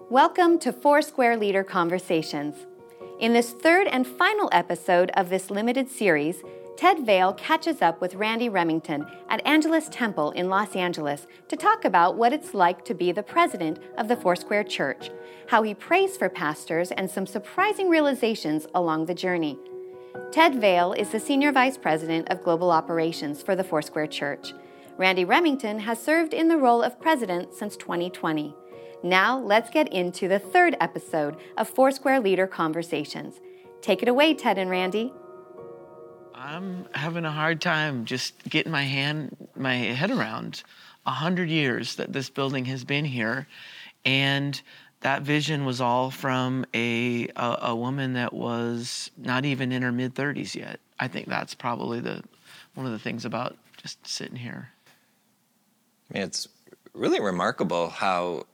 Welcome to Foursquare Leader Conversations. In this third and final episode of this limited series, Ted Vail catches up with Randy Remington at Angelus Temple in Los Angeles to talk about what it's like to be the president of the Foursquare Church, how he prays for pastors, and some surprising realizations along the journey. Ted Vail is the Senior Vice President of Global Operations for the Foursquare Church. Randy Remington has served in the role of president since 2020. Now, let's get into the third episode of Foursquare Leader Conversations. Take it away, Ted and Randy. I'm having a hard time just getting my head around 100 years that this building has been here, and that vision was all from a woman that was not even in her mid-30s yet. I think that's probably one of the things about just sitting here. I mean, it's really remarkable how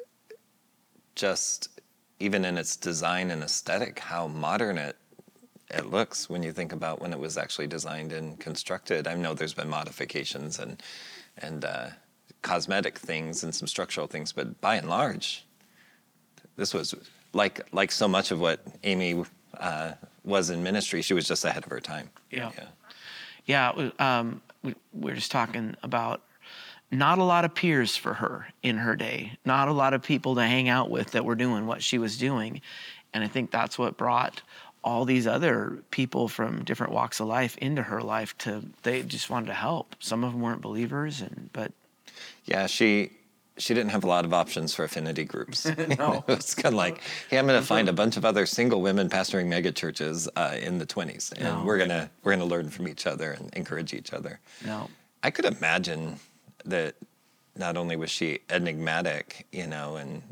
just even in its design and aesthetic, how modern it looks when you think about when it was actually designed and constructed. I know there's been modifications and cosmetic things and some structural things, but by and large, this was like so much of what Amy was in ministry. She was just ahead of her time. Yeah. We're just talking about not a lot of peers for her in her day, not a lot of people to hang out with that were doing what she was doing. And I think that's what brought all these other people from different walks of life into her life. They just wanted to help. Some of them weren't believers, but yeah, she didn't have a lot of options for affinity groups. No. It's kind of like, hey, I'm going to find a bunch of other single women pastoring mega churches in the 20s, and we're gonna learn from each other and encourage each other. No, I could imagine that not only was she enigmatic, and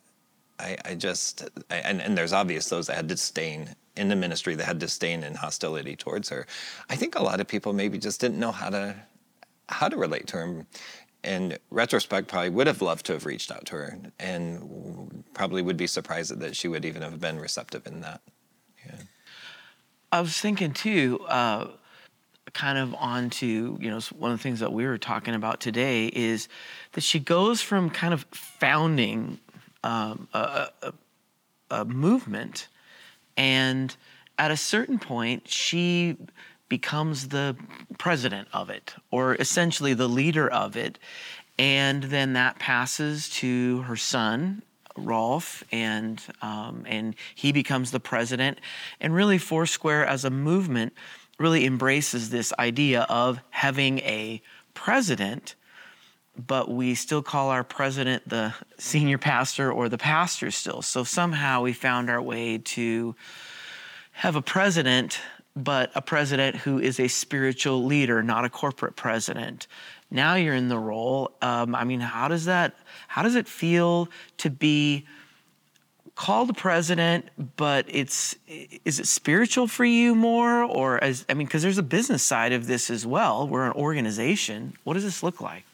and there's obvious those that had disdain in the ministry, that had disdain and hostility towards her. I think a lot of people maybe just didn't know how to relate to her. In retrospect, probably would have loved to have reached out to her, and probably would be surprised that she would even have been receptive in that. Yeah. I was thinking too, kind of on to, one of the things that we were talking about today is that she goes from kind of founding a movement, and at a certain point, she becomes the president of it, or essentially the leader of it. And then that passes to her son, Rolf, and he becomes the president. And really Foursquare as a movement really embraces this idea of having a president, but we still call our president the senior pastor or the pastor still. So somehow we found our way to have a president, but a president who is a spiritual leader, not a corporate president. Now you're in the role. How does it feel to be called a president, but is it spiritual for you more? Or because there's a business side of this as well. We're an organization. What does this look like?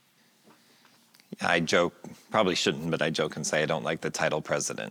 I joke, probably shouldn't, but I joke and say I don't like the title president.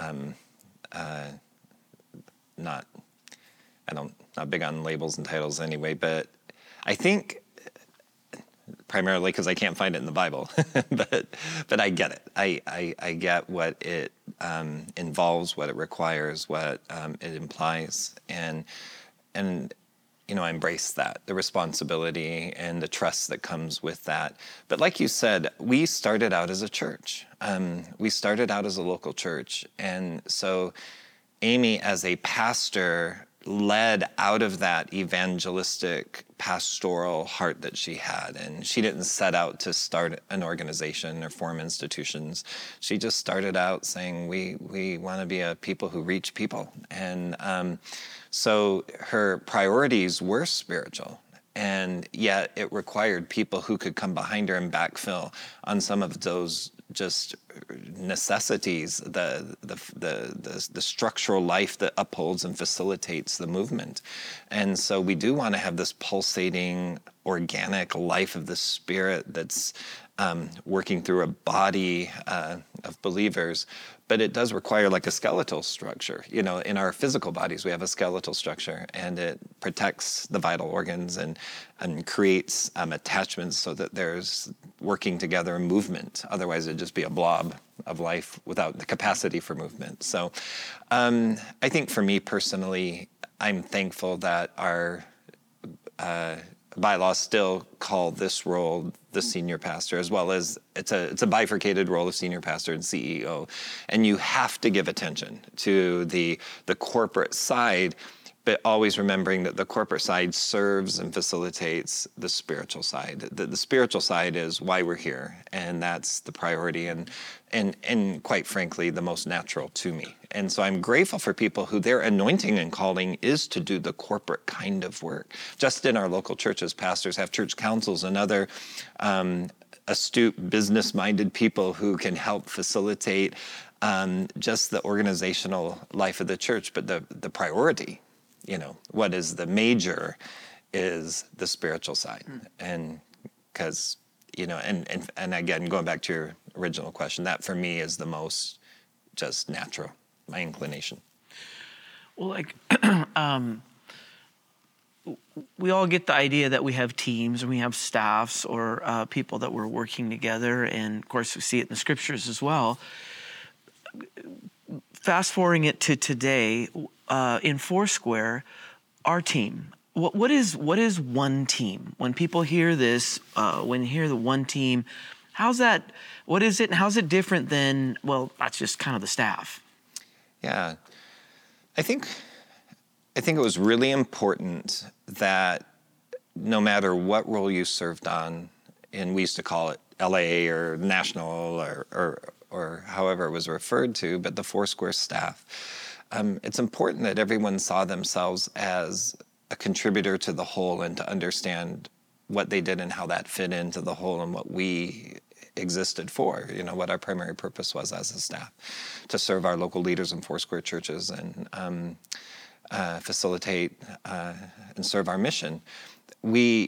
Not big on labels and titles anyway, but I think primarily because I can't find it in the Bible, but I get it. I get what it involves, what it requires, what it implies, and I embrace that, the responsibility and the trust that comes with that. But like you said, we started out as a church. We started out as a local church, and so Amy, as a pastor, led out of that evangelistic pastoral heart that she had. And she didn't set out to start an organization or form institutions. She just started out saying, we want to be a people who reach people. And so her priorities were spiritual. And yet it required people who could come behind her and backfill on some of those just necessities, the structural life that upholds and facilitates the movement. And so we do want to have this pulsating, organic life of the Spirit that's working through a body of believers. But it does require like a skeletal structure. In our physical bodies, we have a skeletal structure, and it protects the vital organs and creates attachments so that there's working together movement. Otherwise, it'd just be a blob of life without the capacity for movement. So I think for me personally, I'm thankful that our bylaws still call this role the senior pastor, as well as it's a bifurcated role of senior pastor and CEO. And you have to give attention to the corporate side, but always remembering that the corporate side serves and facilitates the spiritual side. The spiritual side is why we're here, and that's the priority and quite frankly, the most natural to me. And so I'm grateful for people who their anointing and calling is to do the corporate kind of work. Just in our local churches, pastors have church councils and other astute, business-minded people who can help facilitate just the organizational life of the church. But the priority, what is the major is the spiritual side. And because, and again, going back to your original question, that for me is the most just natural, my inclination. Well, we all get the idea that we have teams and we have staffs or people that we're working together. And of course, we see it in the scriptures as well. Fast forwarding it to today, in Foursquare, our team. What is one team? When people hear this, when you hear the one team, what is it, and how's it different than, well, that's just kind of the staff? Yeah, I think it was really important that no matter what role you served on, and we used to call it LA or national or however it was referred to, but the Foursquare staff, it's important that everyone saw themselves as a contributor to the whole and to understand what they did and how that fit into the whole and what we existed for, what our primary purpose was as a staff, to serve our local leaders in Foursquare churches and facilitate and serve our mission. We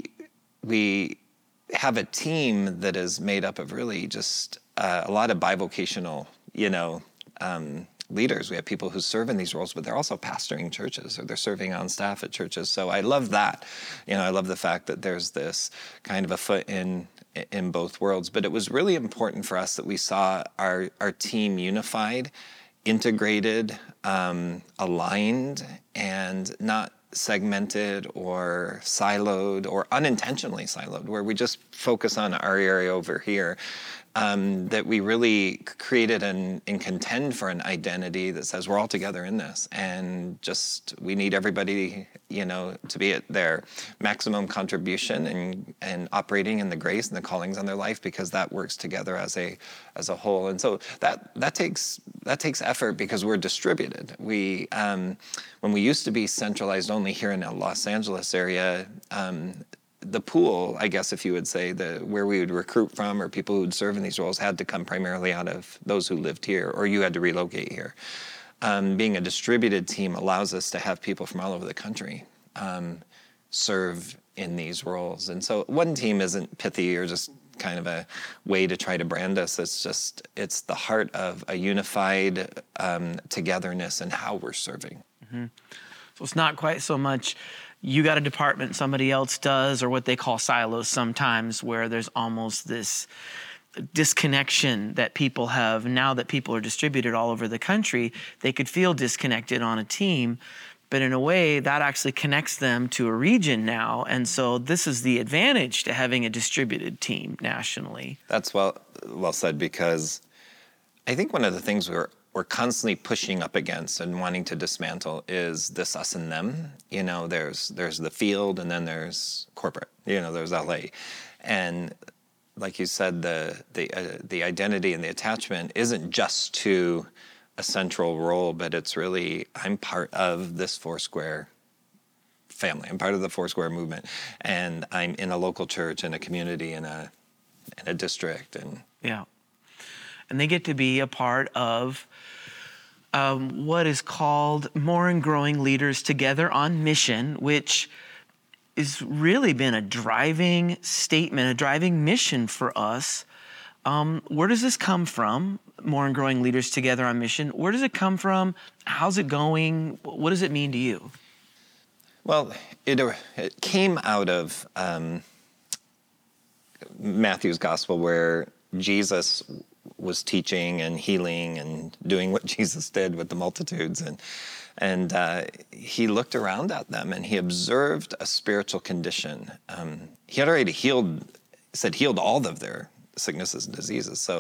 have a team that is made up of really just a lot of bivocational, leaders. We have people who serve in these roles, but they're also pastoring churches or they're serving on staff at churches. So I love that. I love the fact that there's this kind of a foot in both worlds. But it was really important for us that we saw our team unified, integrated, aligned, and not segmented or siloed or unintentionally siloed, where we just focus on our area over here. That we really created and contend for an identity that says we're all together in this, and just we need everybody, to be at their maximum contribution and operating in the grace and the callings on their life, because that works together as a whole. And so that takes effort because we're distributed. We when we used to be centralized only here in the Los Angeles area. The pool, I guess, if you would say, where we would recruit from or people who would serve in these roles had to come primarily out of those who lived here, or you had to relocate here. Being a distributed team allows us to have people from all over the country serve in these roles. And so one team isn't pithy or just kind of a way to try to brand us. It's the heart of a unified togetherness in how we're serving. Mm-hmm. So it's not quite so much you got a department, somebody else does, or what they call silos sometimes, where there's almost this disconnection that people have. Now that people are distributed all over the country, they could feel disconnected on a team, but in a way that actually connects them to a region now. And so this is the advantage to having a distributed team nationally. That's well said, because I think one of the things we're constantly pushing up against and wanting to dismantle is this us and them. There's the field, and then there's corporate. There's LA, and like you said, the identity and the attachment isn't just to a central role, but it's really I'm part of this Foursquare family. I'm part of the Foursquare movement, and I'm in a local church, in a community, in a district, and yeah. And they get to be a part of what is called More and Growing Leaders Together on Mission, which has really been a driving statement, a driving mission for us. Where does this come from, More and Growing Leaders Together on Mission? Where does it come from? How's it going? What does it mean to you? Well, it came out of Matthew's gospel, where Jesus was teaching and healing and doing what Jesus did with the multitudes. And he looked around at them and he observed a spiritual condition. He had already healed all of their sicknesses and diseases. So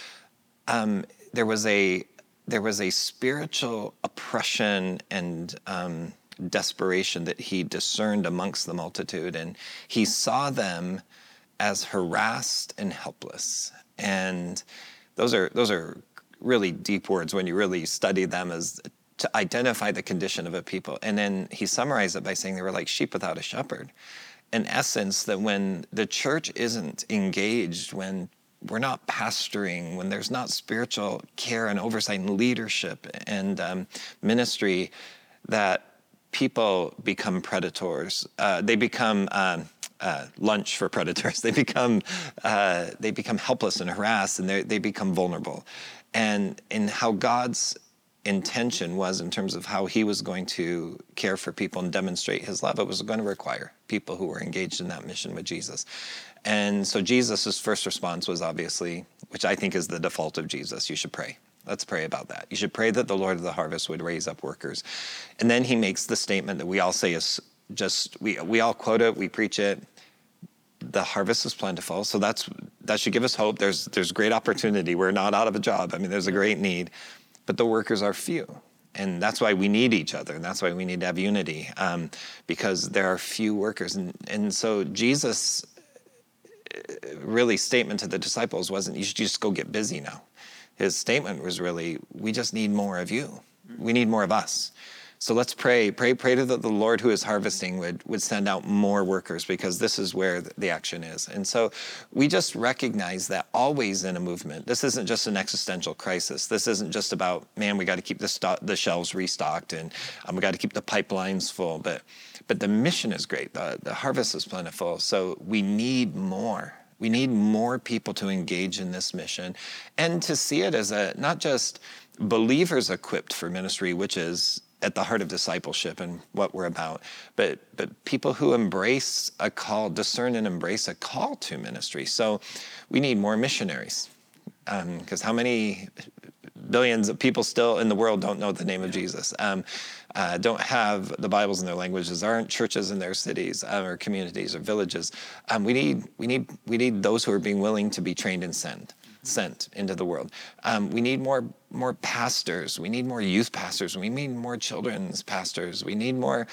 there was a spiritual oppression and desperation that he discerned amongst the multitude, and he saw them as harassed and helpless. And those are really deep words when you really study them, as to identify the condition of a people. And then he summarized it by saying they were like sheep without a shepherd. In essence, that when the church isn't engaged, when we're not pastoring, when there's not spiritual care and oversight and leadership and ministry, that people become predators. They become lunch for predators. They become helpless and harassed, and they become vulnerable. And in how God's intention was in terms of how he was going to care for people and demonstrate his love, it was going to require people who were engaged in that mission with Jesus. And so Jesus' first response was obviously, which I think is the default of Jesus, you should pray. Let's pray about that. You should pray that the Lord of the harvest would raise up workers. And then he makes the statement that we all say is just, we all quote it, we preach it. The harvest is plentiful. So that should give us hope. There's great opportunity. We're not out of a job. I mean, there's a great need, but the workers are few. And that's why we need each other. And that's why we need to have unity, because there are few workers. And so Jesus' really statement to the disciples wasn't, you should just go get busy now. His statement was really, we just need more of you. We need more of us. So let's pray to the Lord who is harvesting would send out more workers, because this is where the action is. And so we just recognize that always in a movement, this isn't just an existential crisis. This isn't just about, man, we got to keep the shelves restocked and we got to keep the pipelines full. But the mission is great. The harvest is plentiful. So we need more. We need more people to engage in this mission and to see it as not just believers equipped for ministry, which is at the heart of discipleship and what we're about, but people who embrace a call, discern and embrace a call to ministry. So we need more missionaries, because how many billions of people still in the world don't know the name of Jesus, don't have the Bibles in their languages, aren't churches in their cities or communities or villages. We need those who are being willing to be trained and sent into the world. We need more pastors. We need more youth pastors. We need more children's pastors. We need more,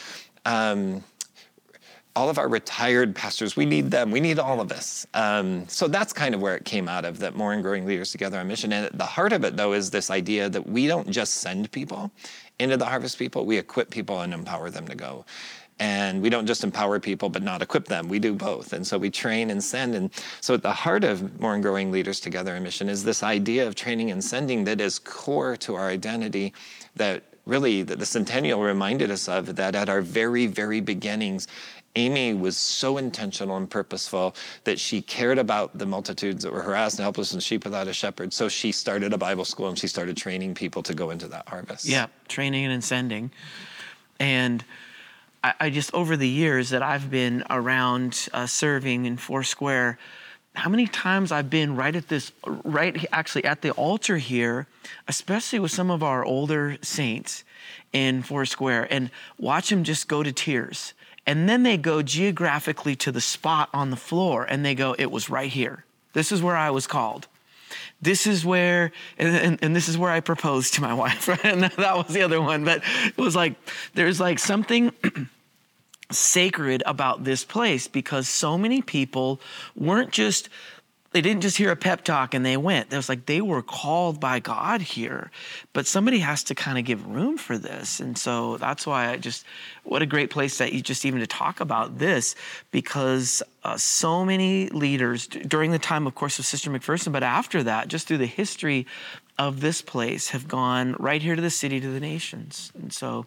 all of our retired pastors. We need them. We need all of us. So that's kind of where it came out of, that more and growing leaders together on mission. And at the heart of it, though, is this idea that we don't just send people into the harvest people. We equip people and empower them to go. And we don't just empower people but not equip them. We do both. And so we train and send. And so at the heart of more and growing leaders together in mission is this idea of training and sending that is core to our identity, that really that the Centennial reminded us of, that at our very, very beginnings, Amy was so intentional and purposeful that she cared about the multitudes that were harassed and helpless and sheep without a shepherd. So she started a Bible school and she started training people to go into that harvest. Yeah, training and sending. And I just, over the years that I've been around serving in Foursquare, how many times I've been right actually at the altar here, especially with some of our older saints in Foursquare, and watch them just go to tears. And then they go geographically to the spot on the floor and they go, it was right here. This is where I was called. This is where, and this is where I proposed to my wife, right? And that was the other one. But it was like, there's like something sacred about this place, because so many people they didn't just hear a pep talk and they went. It was like they were called by God here, but somebody has to kind of give room for this. And so that's why what a great place that you just even to talk about this, because so many leaders during the time, of course, of Sister McPherson, but after that, just through the history of this place, have gone right here to the city, to the nations. And so,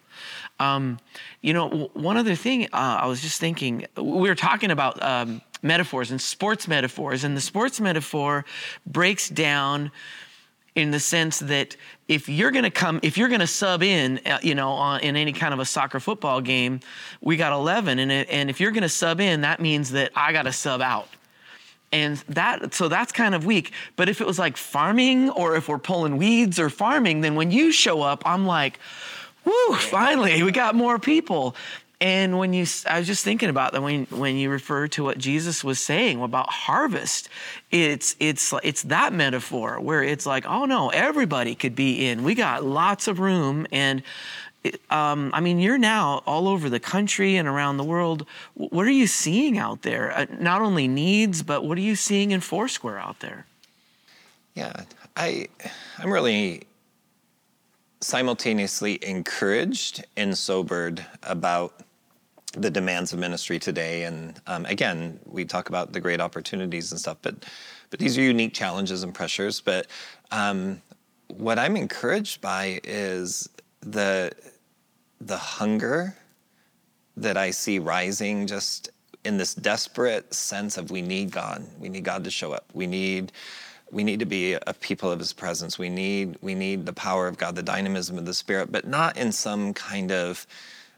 one other thing I was just thinking, we were talking about metaphors and sports metaphors, and the sports metaphor breaks down in the sense that if you're going to sub in, in any kind of a soccer football game, we got 11, and if you're going to sub in, that means that I got to sub out. And so that's kind of weak. But if it was like farming, or if we're pulling weeds or farming, then when you show up, I'm like, woo, finally, we got more people. And I was just thinking about that when you refer to what Jesus was saying about harvest, it's that metaphor where it's like, oh no, everybody could be in. We got lots of room. And you're now all over the country and around the world. What are you seeing out there? Not only needs, but what are you seeing in Foursquare out there? Yeah, I'm really simultaneously encouraged and sobered about the demands of ministry today. And again, we talk about the great opportunities and stuff, but these are unique challenges and pressures. But what I'm encouraged by is the hunger that I see rising just in this desperate sense of we need God. We need God to show up. We need to be a people of his presence. We need the power of God, the dynamism of the Spirit, but not in some kind of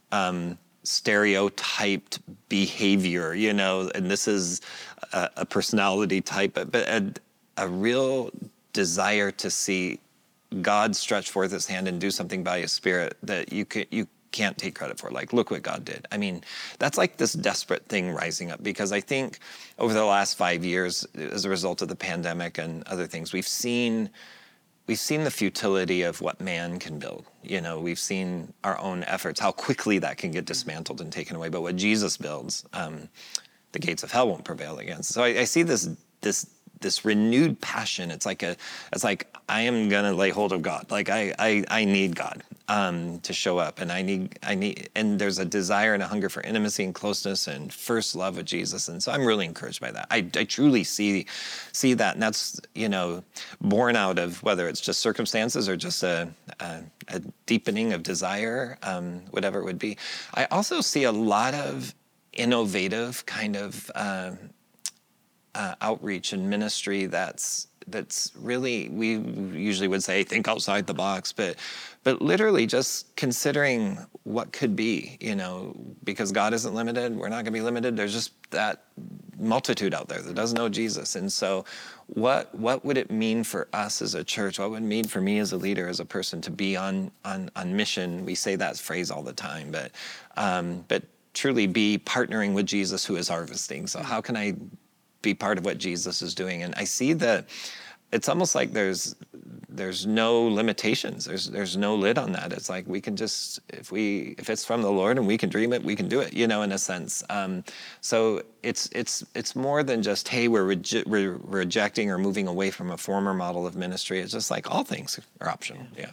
stereotyped behavior, and this is a personality type, but a real desire to see God stretch forth his hand and do something by his Spirit that you can't take credit for. Like, look what God did. I mean, that's like this desperate thing rising up, because I think over the last 5 years, as a result of the pandemic and other things, we've seen the futility of what man can build. We've seen our own efforts, how quickly that can get dismantled and taken away. But what Jesus builds, the gates of hell won't prevail against. So I see this renewed passion. It's like I am gonna lay hold of God. Like I need God to show up, and I need, and there's a desire and a hunger for intimacy and closeness and first love with Jesus. And so I'm really encouraged by that. I truly see that, and that's born out of whether it's just circumstances or just a deepening of desire, whatever it would be. I also see a lot of innovative kind of outreach and ministry that's really, we usually would say think outside the box, but literally just considering what could be, because God isn't limited, we're not going to be limited. There's just that multitude out there that doesn't know Jesus. And so what would it mean for us as a church? What would it mean for me as a leader, as a person, to be on mission? We say that phrase all the time, but truly be partnering with Jesus, who is harvesting. So how can I be part of what Jesus is doing? And I see that it's almost like there's no limitations. There's no lid on that. It's like we can just, if it's from the Lord and we can dream it, we can do it, in a sense. So it's more than just, hey, we're rejecting or moving away from a former model of ministry. It's just like all things are optional. Yeah.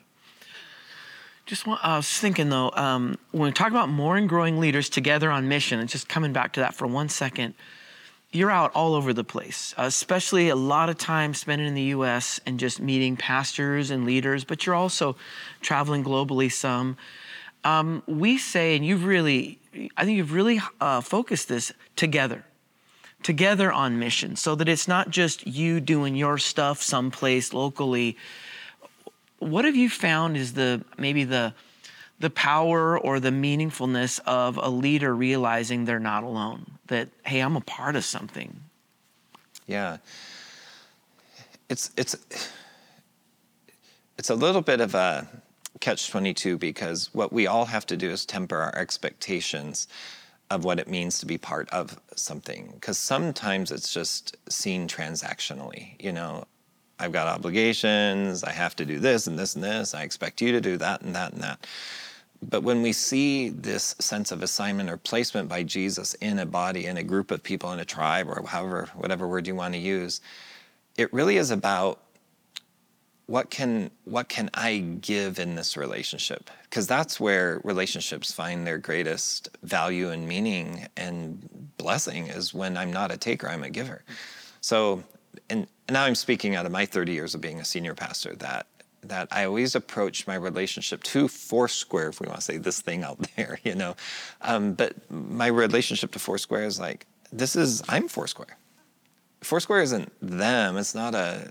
I was thinking though, when we talk about more and growing leaders together on mission, and just coming back to that for 1 second, you're out all over the place, especially a lot of time spending in the U.S. and just meeting pastors and leaders, but you're also traveling globally some. We say, and I think you've really focused this together on mission, so that it's not just you doing your stuff someplace locally. What have you found is maybe the power or the meaningfulness of a leader realizing they're not alone, that, hey, I'm a part of something? Yeah. It's a little bit of a catch-22, because what we all have to do is temper our expectations of what it means to be part of something. Because sometimes it's just seen transactionally, I've got obligations, I have to do this and this and this, I expect you to do that and that and that. But when we see this sense of assignment or placement by Jesus in a body, in a group of people, in a tribe, or whatever word you want to use, it really is about what can I give in this relationship? Because that's where relationships find their greatest value and meaning and blessing, is when I'm not a taker, I'm a giver. So, and now I'm speaking out of my 30 years of being a senior pastor, that I always approach my relationship to Foursquare, if we want to say this thing out there, but my relationship to Foursquare is like, I'm Foursquare. Foursquare isn't them. It's not a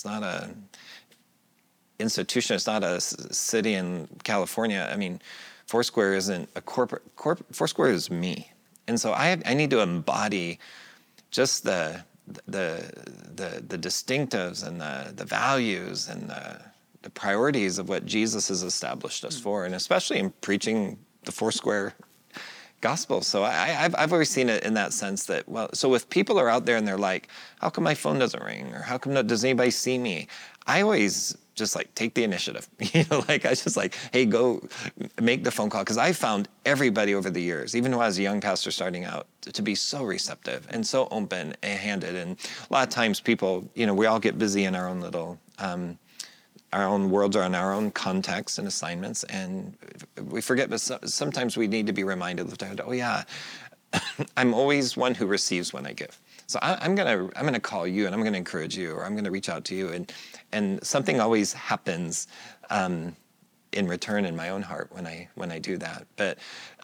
institution. It's not a city in California. I mean, Foursquare isn't a corporate. Foursquare is me. And so I need to embody just the the distinctives and the values and the priorities of what Jesus has established us for, and especially in preaching the Foursquare gospel. So I've always seen it in that sense that, well, so if people are out there and they're like, how come my phone doesn't ring? Or how come does anybody see me? I always just like take the initiative, like I just like, hey, go make the phone call. Because I found everybody over the years, even when I was a young pastor starting out, to be so receptive and so open-handed. And a lot of times people, we all get busy in our own little, our own worlds or in our own contexts and assignments, and we forget, but sometimes we need to be reminded of, oh yeah, I'm always one who receives when I give. So I'm gonna call you, and I'm gonna encourage you, or I'm gonna reach out to you, and something always happens in return in my own heart when I do that. But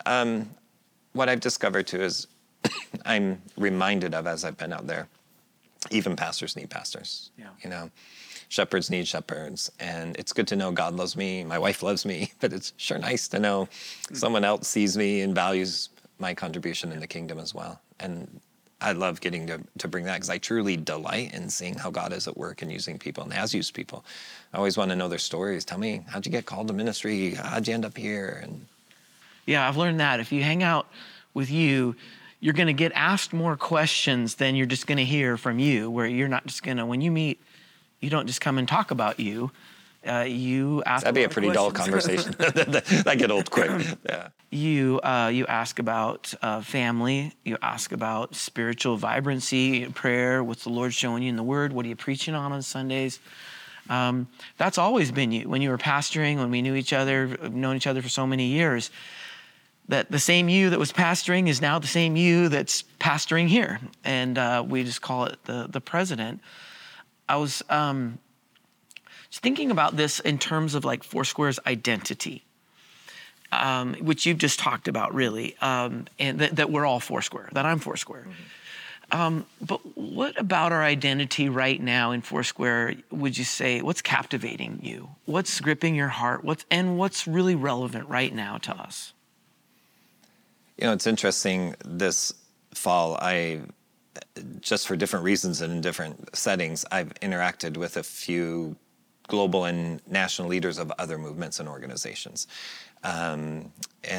what I've discovered too is I'm reminded of, as I've been out there, even pastors need pastors. Yeah. Shepherds need shepherds, and it's good to know God loves me, my wife loves me, but it's sure nice to know someone else sees me and values my contribution in the kingdom as well. And I love getting to bring that, because I truly delight in seeing how God is at work and using people and has used people. I always want to know their stories. Tell me, how'd you get called to ministry? How'd you end up here? And yeah, I've learned that if you hang out with you, you're going to get asked more questions than you're just going to hear from you, where you're not just going to, when you meet, you don't just come and talk about you. You ask. That'd be a pretty dull conversation. That get old quick. Yeah. You ask about family. You ask about spiritual vibrancy, prayer. What's the Lord showing you in the Word? What are you preaching on Sundays? That's always been you. When you were pastoring, when we knew each other, known each other for so many years, that the same you that was pastoring is now the same you that's pastoring here, and we just call it the president. I was just thinking about this in terms of like Foursquare's identity, which you've just talked about, really, and that we're all Foursquare, that I'm Foursquare. Mm-hmm. But what about our identity right now in Foursquare would you say, what's captivating you? What's gripping your heart? What's really relevant right now to us? It's interesting, this fall, just for different reasons and in different settings, I've interacted with a few global and national leaders of other movements and organizations. And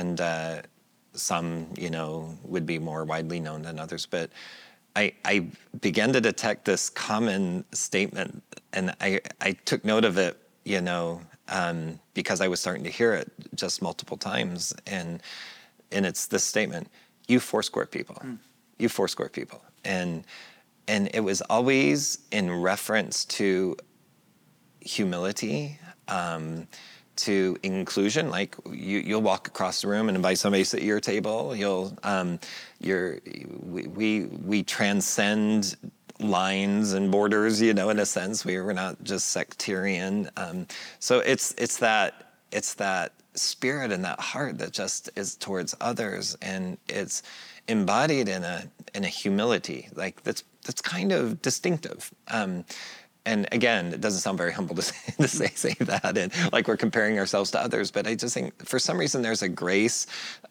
some, would be more widely known than others. But I began to detect this common statement, and I took note of it, because I was starting to hear it just multiple times. And it's this statement, you Foursquare people, you Foursquare people. And it was always in reference to humility, to inclusion. Like you'll walk across the room and invite somebody to sit at your table. We transcend lines and borders, in a sense. We're not just sectarian. So it's that spirit and that heart that just is towards others, and it's embodied in a humility like that's kind of distinctive. And again, it doesn't sound very humble to say that, and like we're comparing ourselves to others. But I just think for some reason there's a grace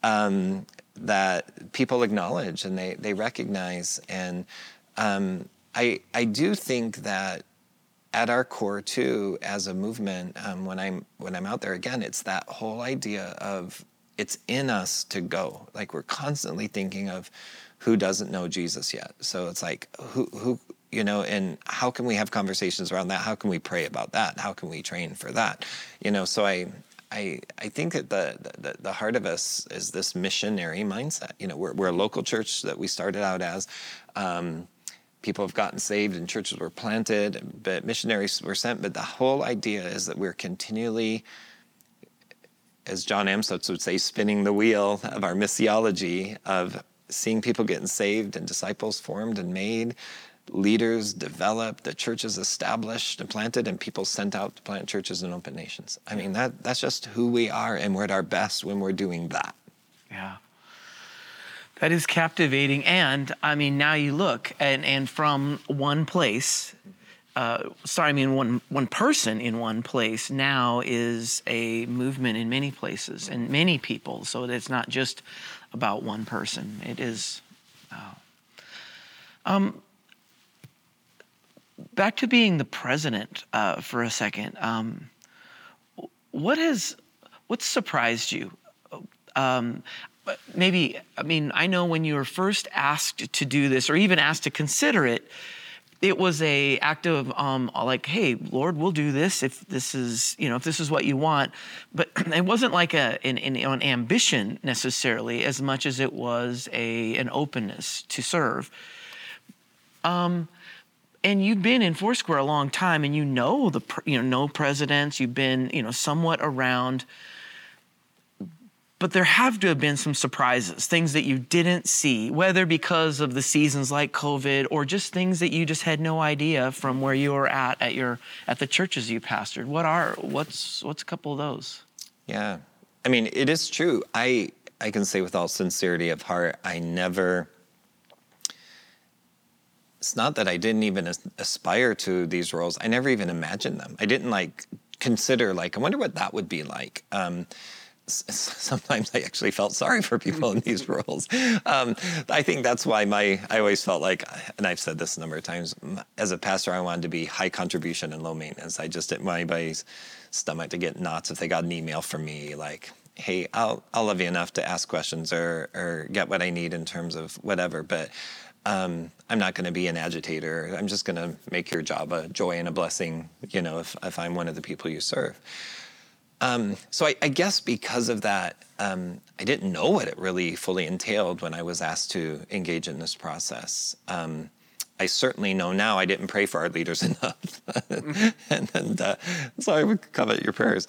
that people acknowledge and they recognize. And I do think that at our core too, as a movement, when I'm out there, again, it's that whole idea of it's in us to go. Like we're constantly thinking of who doesn't know Jesus yet. So it's like who and how can we have conversations around that? How can we pray about that? How can we train for that? So I think that the heart of us is this missionary mindset. We're a local church that we started out as. People have gotten saved and churches were planted, but missionaries were sent. But the whole idea is that we're continually, as John Amstutz would say, spinning the wheel of our missiology of seeing people getting saved and disciples formed and made, leaders developed, the churches established and planted, and people sent out to plant churches in open nations. I mean, that's just who we are, and we're at our best when we're doing that. Yeah. That is captivating. And I mean, now you look and from one place, one person in one place now is a movement in many places and many people. So that it's not just about one person. It is. back to being the president for a second. What's surprised you? Maybe, I mean, I know when you were first asked to do this, or even asked to consider it, it was a act of like, hey, Lord, we'll do this if this is, if this is what you want. But it wasn't like an ambition necessarily, as much as it was an openness to serve. And you've been in Foursquare a long time, and know presidents. You've been somewhat around. But there have to have been some surprises, things that you didn't see, whether because of the seasons like COVID or just things that you just had no idea from where you were at the churches you pastored. What's a couple of those? Yeah, I mean, it is true. I can say with all sincerity of heart, it's not that I didn't even aspire to these roles. I never even imagined them. I didn't consider I wonder what that would be like. Sometimes I actually felt sorry for people in these roles. I think that's why I always felt like, and I've said this a number of times, as a pastor, I wanted to be high contribution and low maintenance. I just didn't want anybody's stomach to get knots if they got an email from me like, hey, I'll love you enough to ask questions or get what I need in terms of whatever, but I'm not going to be an agitator. I'm just going to make your job a joy and a blessing, if I'm one of the people you serve. So I guess because of that, I didn't know what it really fully entailed when I was asked to engage in this process. I certainly know now I didn't pray for our leaders enough. and so I would covet your prayers.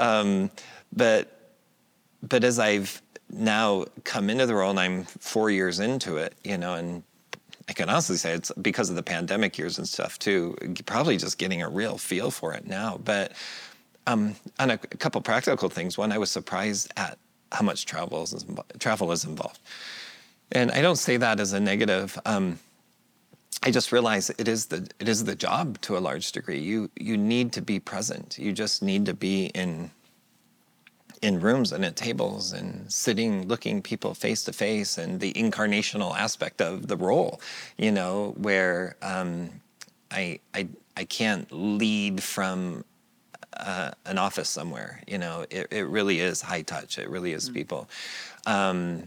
But as I've now come into the role, and I'm 4 years into it, and I can honestly say it's because of the pandemic years and stuff too, probably just getting a real feel for it now. But on a couple practical things. One, I was surprised at how much travel is involved. And I don't say that as a negative. I just realize it is the job to a large degree. You need to be present. You just need to be in rooms and at tables and sitting, looking people face to face, and the incarnational aspect of the role, where I can't lead from an office somewhere. It really is high touch. It really is people. Again,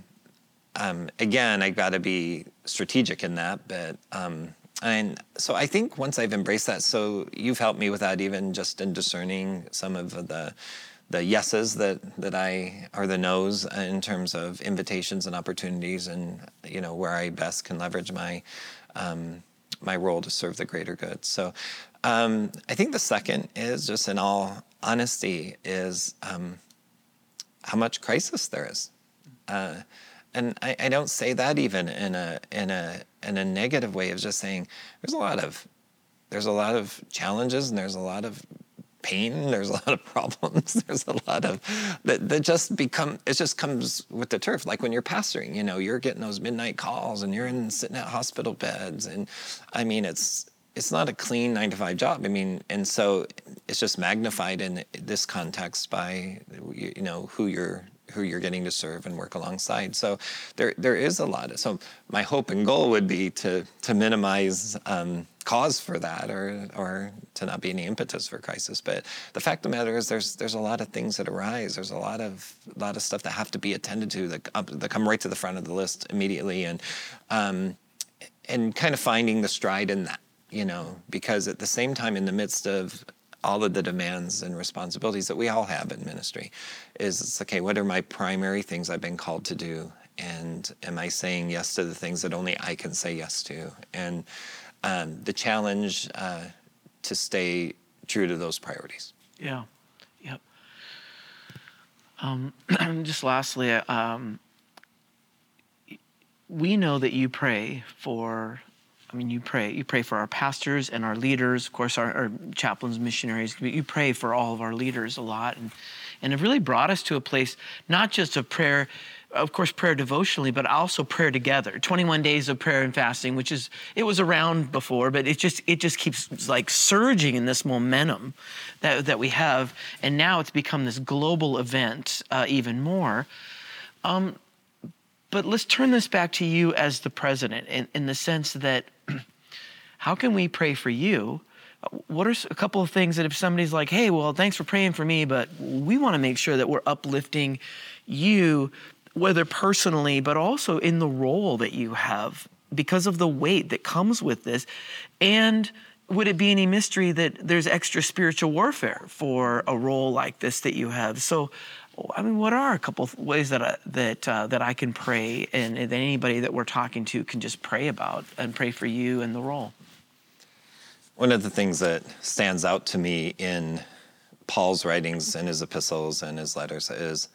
I got to be strategic in that, but and so I think once I've embraced that, so you've helped me with that, even just in discerning some of the yeses that or the nos in terms of invitations and opportunities, and where I best can leverage my role to serve the greater good. So I think the second is, just in all honesty, is how much crisis there is. And I don't say that even in a negative way. Of just saying there's a lot of challenges, and there's a lot of pain, and there's a lot of problems. There's a lot of that just it just comes with the turf. Like when you're pastoring, you're getting those midnight calls, and you're sitting at hospital beds, and I mean it's not a clean 9-to-5 job. I mean, and so it's just magnified in this context by who you're getting to serve and work alongside. So there is a lot. So my hope and goal would be to minimize cause for that, or to not be any impetus for crisis. But the fact of the matter is, there's a lot of things that arise. There's a lot of stuff that have to be attended to that come right to the front of the list immediately, and kind of finding the stride in that. Because at the same time, in the midst of all of the demands and responsibilities that we all have in ministry, it's okay, what are my primary things I've been called to do? And am I saying yes to the things that only I can say yes to? And the challenge to stay true to those priorities. Yeah. Yep. Just lastly, we know that you pray for, you pray for our pastors and our leaders, of course, our chaplains, missionaries. You pray for all of our leaders a lot, and it really brought us to a place not just of prayer, of course, prayer devotionally, but also prayer together. 21 days of prayer and fasting, it was around before, but it just keeps surging in this momentum that we have, and now it's become this global event even more. But let's turn this back to you as the president, in the sense that how can we pray for you what are a couple of things that if somebody's like, hey, well, thanks for praying for me, but we want to make sure that we're uplifting you, whether personally, but also in the role that you have because of the weight that comes with this. And would it be any mystery that there's extra spiritual warfare for a role like this that you have? So, I mean, what are a couple of ways that I can pray and that anybody that we're talking to can just pray about and pray for you and the role? One of the things that stands out to me in Paul's writings and his epistles and his letters is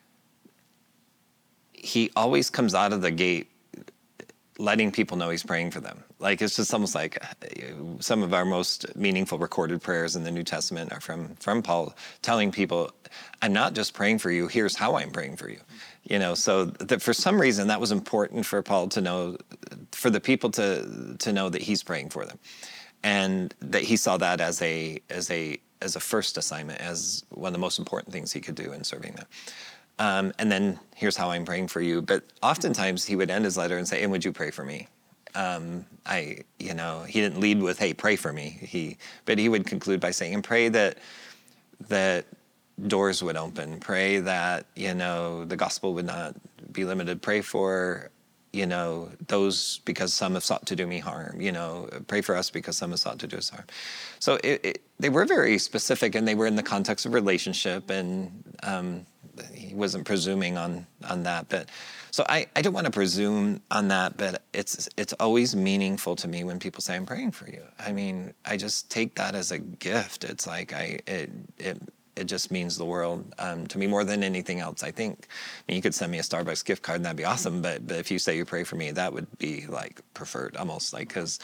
he always comes out of the gate letting people know he's praying for them. Like, it's just almost like some of our most meaningful recorded prayers in the New Testament are from Paul telling people, I'm not just praying for you, here's how I'm praying for you. You know, so that for some reason that was important for Paul to know, for the people to know that he's praying for them. And that he saw that as a first assignment, as one of the most important things he could do in serving them. And then here's how I'm praying for you. But oftentimes he would end his letter and say, and would you pray for me? He didn't lead with, hey, pray for me. But he would conclude by saying, and pray that doors would open. Pray that, the gospel would not be limited. Pray for, those because some have sought to do me harm. Pray for us because some have sought to do us harm. So they were very specific, and they were in the context of relationship, and he wasn't presuming on that. But so I don't want to presume on that, but it's always meaningful to me when people say, I'm praying for you. I mean, I just take that as a gift. It's like it just means the world to me more than anything else, I think. I mean, you could send me a Starbucks gift card and that'd be awesome, but if you say you pray for me, that would be like preferred almost, like, because,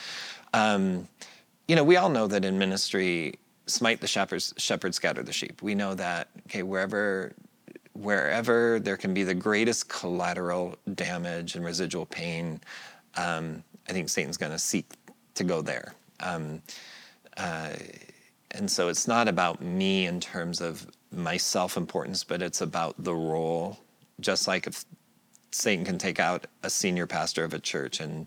we all know that in ministry, smite the shepherds, scatter the sheep. We know that, okay, wherever there can be the greatest collateral damage and residual pain, I think Satan's going to seek to go there. And so it's not about me in terms of my self-importance, but it's about the role. Just like if Satan can take out a senior pastor of a church and,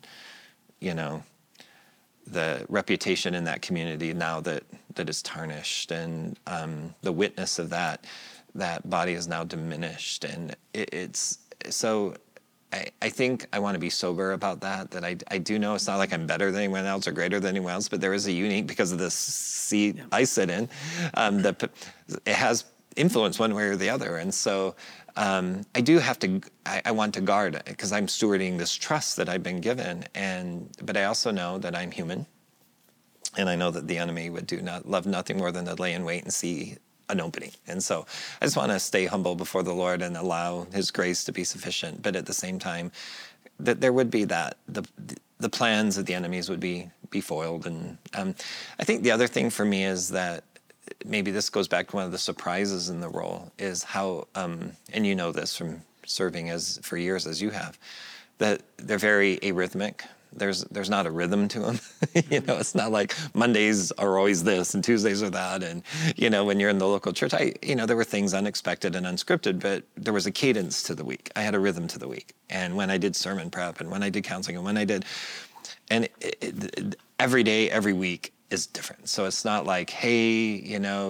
the reputation in that community now that is tarnished, and the witness of that body is now diminished. And it's so I think I want to be sober about that I do know it's not like I'm better than anyone else or greater than anyone else, but there is a unique, because of the seat I sit in, that it has influence one way or the other. And so I do have to, I want to guard it because I'm stewarding this trust that I've been given. But I also know that I'm human, and I know that the enemy would love nothing more than to lay in wait and see an opening. And so I just want to stay humble before the Lord and allow his grace to be sufficient. But at the same time, that there would be that the plans of the enemies would be foiled. And I think the other thing for me is that maybe this goes back to one of the surprises in the role is how, and you know this from serving for years as you have, that they're very arrhythmic. There's not a rhythm to them. It's not like Mondays are always this and Tuesdays are that. And, when you're in the local church, there were things unexpected and unscripted, but there was a cadence to the week. I had a rhythm to the week. And when I did sermon prep and when I did counseling and when I did, and every day, every week is different. So it's not like, hey,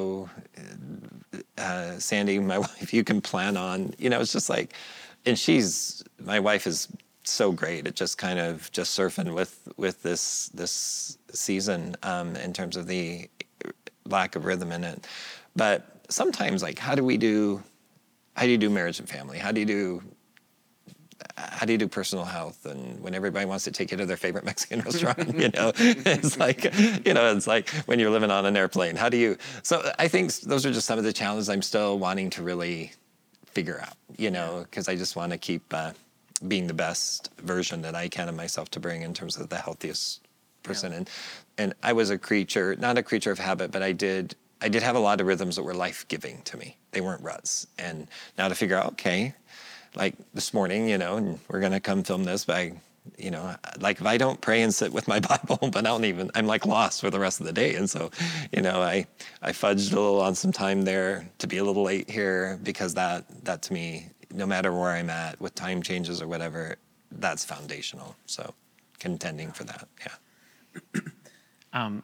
Sandy, my wife, you can plan on, it's just like, and my wife is so great at just kind of just surfing with this season in terms of the lack of rhythm in it. But sometimes, like, how do you do marriage and family? How do you do personal health? And when everybody wants to take you to their favorite Mexican restaurant, it's like when you're living on an airplane. So I think those are just some of the challenges I'm still wanting to really figure out, because I just want to keep being the best version that I can of myself to bring in terms of the healthiest person. Yeah. And I was not a creature of habit, but I did have a lot of rhythms that were life-giving to me. They weren't ruts. And now to figure out, okay, like this morning, and we're going to come film this, but like if I don't pray and sit with my Bible, but I'm like lost for the rest of the day. And so, I fudged a little on some time there to be a little late here, because that to me, no matter where I'm at with time changes or whatever, that's foundational. So contending for that. Yeah.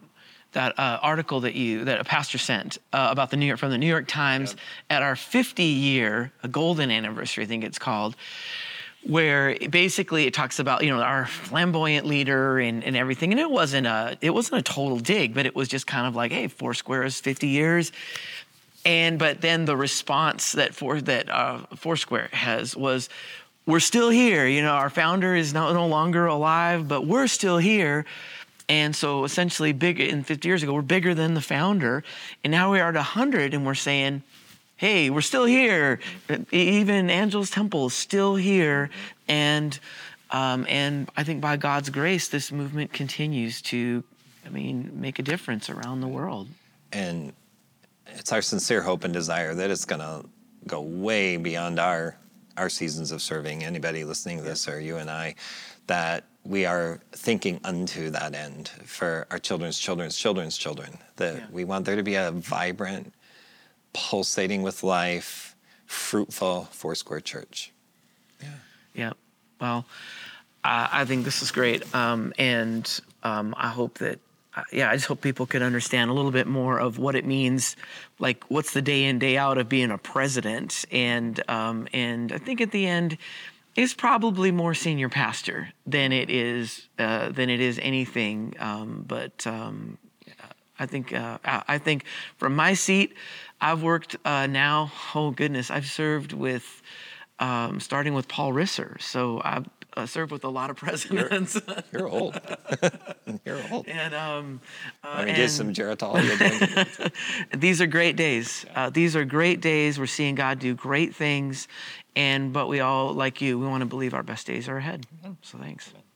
article that a pastor sent about from the New York Times at our 50-year golden anniversary, I think it's called, where basically it talks about, our flamboyant leader and everything. And it wasn't a total dig, but it was just kind of like, hey, Foursquare is 50 years. But then the response that Foursquare has was, we're still here. Our founder is no longer alive, but we're still here. And so essentially in 50 years ago, we're bigger than the founder. And now we are at 100 and we're saying, hey, we're still here. Even Angelus Temple is still here. And I think by God's grace, this movement continues to, make a difference around the world. And it's our sincere hope and desire that it's going to go way beyond our seasons of serving. Anybody listening to this, or you and I, that we are thinking unto that end for our children's children's children, that we want there to be a vibrant, pulsating with life, fruitful Foursquare church. Yeah. Well, I think this is great. I hope that, I just hope people could understand a little bit more of what it means, like what's the day in, day out of being a president. And I think at the end, it's probably more senior pastor than it is anything. I think from my seat, I've worked now. Oh goodness, I've served with starting with Paul Risser. So I've served with a lot of presidents. You're old. You're old. And get some Geritol. These are great days. These are great days. We're seeing God do great things, but we all, like you, we want to believe our best days are ahead. So thanks.